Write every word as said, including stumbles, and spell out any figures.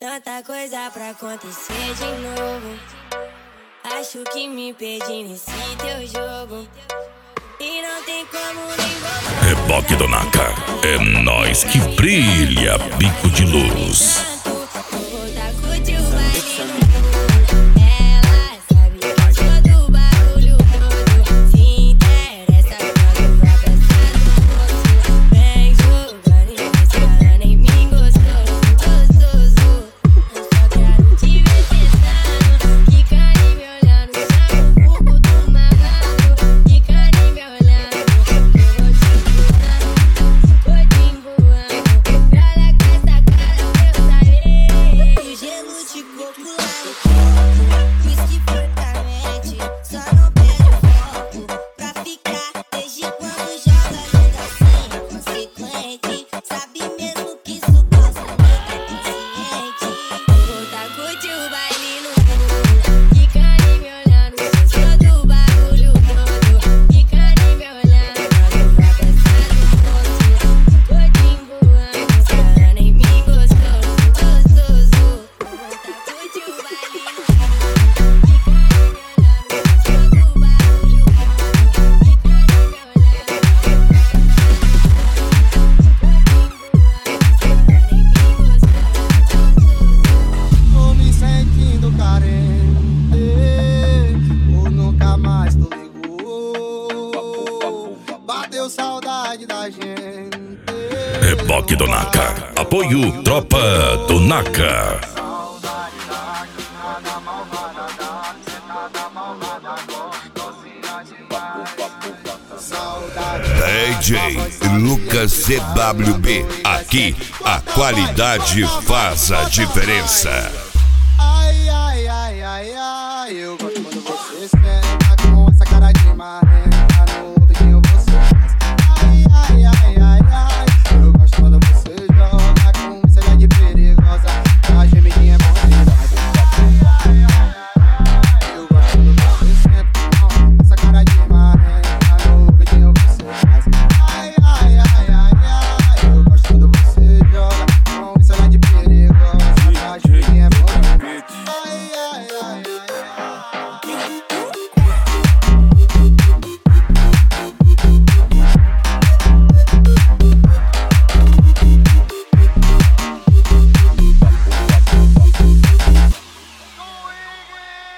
Tanta coisa pra acontecer de novo. Acho que me perdi nesse teu jogo. E não tem como nem voltar. Reboque do Naka, é nós que brilha, bico de luz. Bateu saudade da gente. Reboque do Naka, apoio Tropa do Naka. Saudade da nada malvada da sentada malvada gostosinha demais. Saudade D J Lucas C W B, aqui a qualidade faz a diferença.